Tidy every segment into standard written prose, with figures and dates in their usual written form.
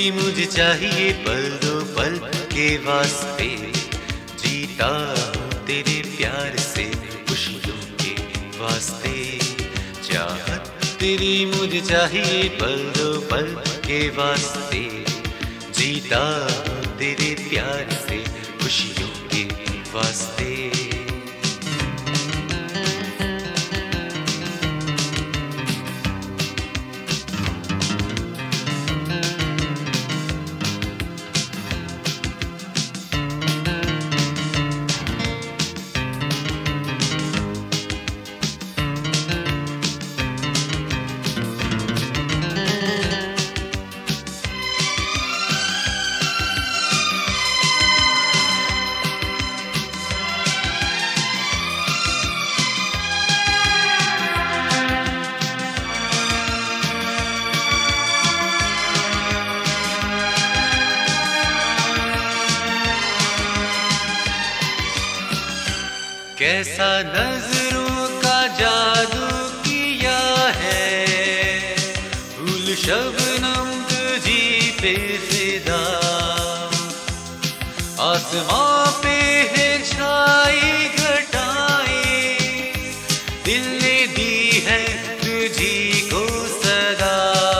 मुझे चाहिए पल दो पल के वास्ते, जीता हूँ तेरे प्यार से खुशियों के वास्ते। चाहत तेरी मुझे चाहिए पल दो पल के वास्ते, जीता हूँ तेरे प्यार से खुशियों के वास्ते। कैसा नजरों का जादू किया है, फूल शबनम तुझी पे फिदा। आसमां पे है छाई घटाएं, दिल ने दी है तुझी को सदा।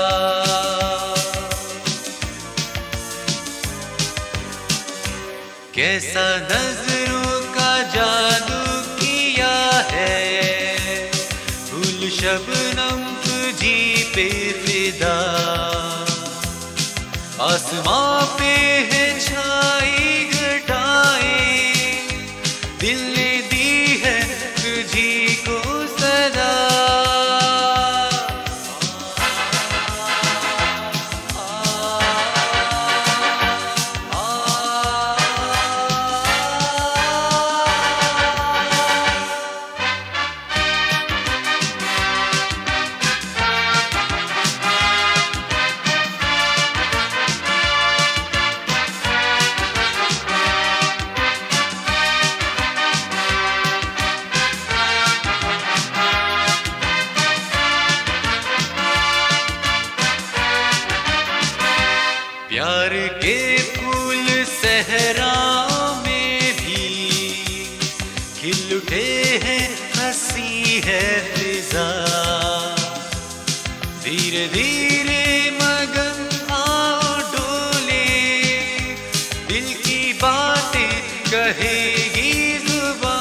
कैसा नजरों का जादू शबनम तुझी पे फिदा। आसमां पे है छाई घटाएं, दिल ने दी है तुझी को सदा। प्यार के फूल सहराओं में भी खिल उठे हैं, हंसी है फिजा। धीरे धीरे मगन आओ डोले, दिल की बातें कहेगी जुबान।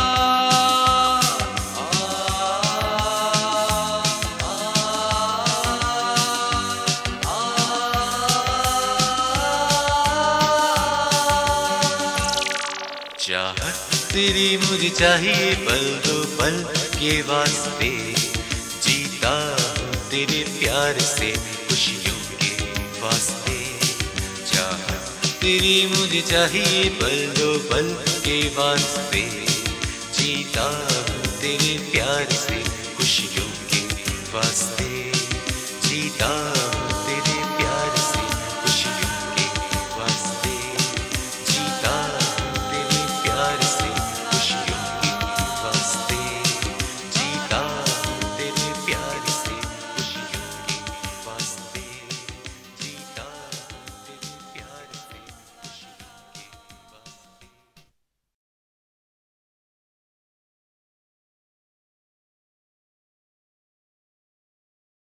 चाहत तेरी मुझे चाहिए पल दो पल के वास्ते, जीता हूँ तेरे प्यार से खुशियों के वास्ते। चाहत तेरी मुझे चाहिए पल दो पल के वास्ते, जीता हूँ तेरे प्यार से खुशियों के वास्ते। जीता